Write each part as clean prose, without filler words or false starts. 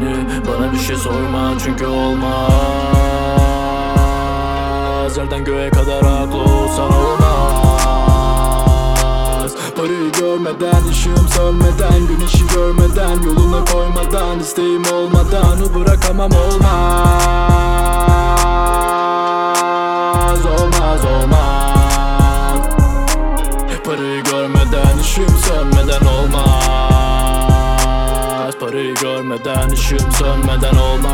seni, bana bir şey sorma çünkü olmaz. Yerden göğe kadar haklı olsan olmaz. Parayı görmeden, ışığım sönmeden, güneşi görmeden, yoluna koymadan, isteğim olmadan bırakamam, olmaz. Olmaz, olmaz. Parayı görmeden, ışığım sönmeden olmaz. Parayı görmeden, ışığım sönmeden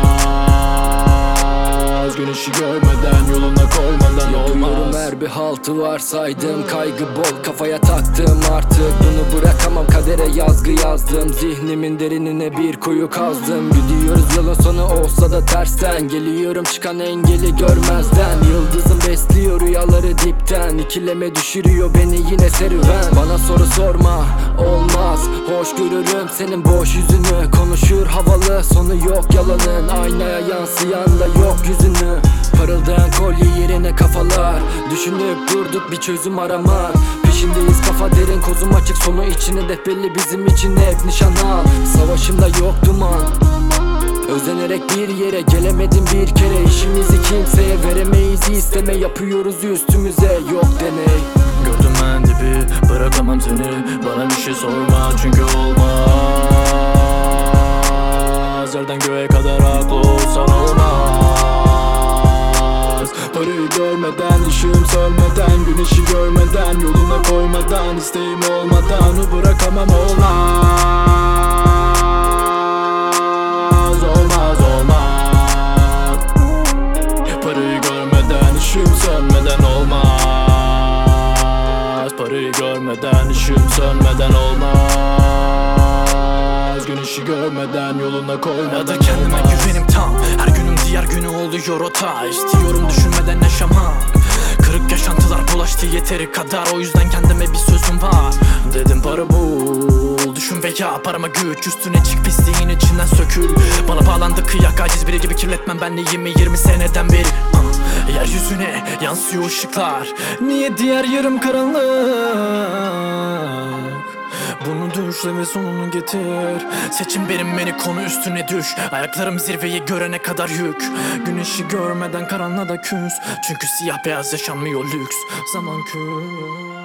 olmaz. Güneşi görmeden, yoluna koymadan olmaz. Her bir haltı varsaydım, kaygı bol kafaya taktım artık. Bunu bırakamam, kadere yazgı yazdım. Zihnimin derinine bir kuyu kazdım. Gidiyoruz yolun sonu olsa da tersten. Geliyorum çıkan engeli görmezden. Yıldızım besliyor rüyaları dipten. İkileme düşürüyor beni yine serüven. Bana soru sorma, olmaz. Hoş görürüm senin boş yüzünü. Konuşur havalı, sonu yok yalanın. Aynaya yansıyan da yok yüzünü. Parıldayan kolye yerine kafalar. Düşünüp durduk bir çözüm arama. Peşindeyiz kafa derin, kozum açık, sonu içine de belli bizim için hep nişan al. Savaşımda yok duman, özenerek bir yere gelemedim bir kere. İşimizi kimseye veremeyiz, isteme yapıyoruz üstümüze, yok deney. Gördüm ben dibi, bırakamam seni, bana bir şey sorma çünkü olmaz. Yerden göğe kadar haklı olsan olmaz. Parayı görmeden, ışığım sönmeden, güneşi görmeden, yoluna koymadan, isteğim olmadan bırakamam, olmaz. Olmaz, olmaz. Parayı görmeden, ışığım sönmeden olmaz. Parayı görmeden, ışığım sönmeden olmaz. Güneşi görmeden, yoluna koymadan ya da kendime olmaz. güvenim tam, her günün diğer günü oluyor ota. İstiyorum düşünmeden yaşamak. Kırık yaşantılar bulaştı yeteri kadar, o yüzden kendime bir sözüm var. Dedim para bul, düşün ve yap, arama güç, üstüne çık pisliğin içinden sökül. Bana bağlandı kıyak, aciz biri gibi kirletmem benliğimi 20 seneden beri. Yeryüzüne yansıyor ışıklar, niye diğer yarım karanlık? Bunu düşle ve sonunu getir. Seçim benim, beni konu üstüne düş. Ayaklarım zirveyi görene kadar yük. Güneşi görmeden karanlığa da küs. Çünkü siyah beyaz yaşanmıyor lüks. Zaman küs.